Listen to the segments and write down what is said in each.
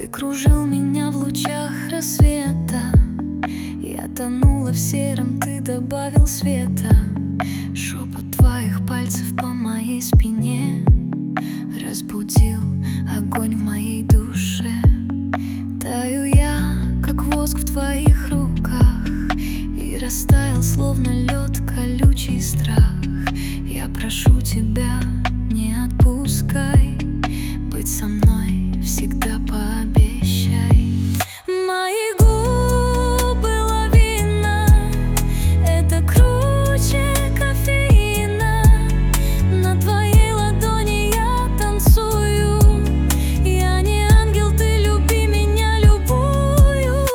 Ты кружил меня в лучах рассвета. Я тонула в сером, ты добавил света. Шепот твоих пальцев по моей спине разбудил огонь в моей душе. Таю я, как воск в твоих руках, и растаял, словно лед, колючий страх. Я прошу тебя, не отпускай, быть со мной всегда пообещай. Мои губы лавина, это круче кофеина. На твоей ладони я танцую. Я не ангел, ты люби меня любую.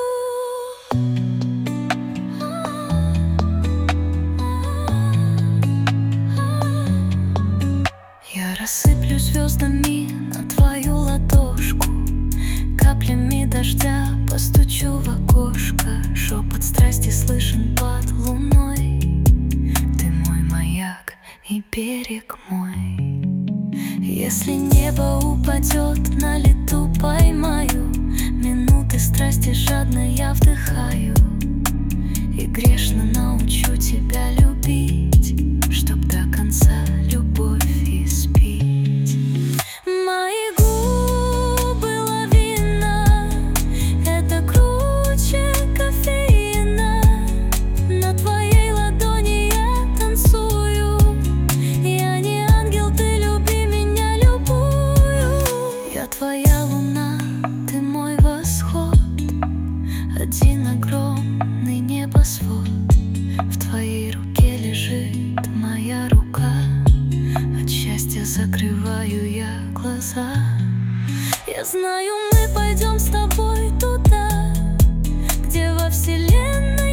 Я рассыплю звездами на твою ладошку, каплями дождя постучу в окошко. Шепот страсти слышен под луной. Ты мой маяк и берег мой. Если небо упадет, на лету поймаю минуты страсти, жадно я вдыхаю. И грешно научу тебя любить, чтоб до конца любовь испить. Мои губы лавина, это круче кофеина. На твоей ладони я танцую. Я не ангел, ты люби меня любую. Я твоя луна, ты мой восход, один огромный небосвод. В твоей руке лежит моя рука. От счастья закрываю я глаза. Я знаю, мы пойдем с тобой туда, где во вселенной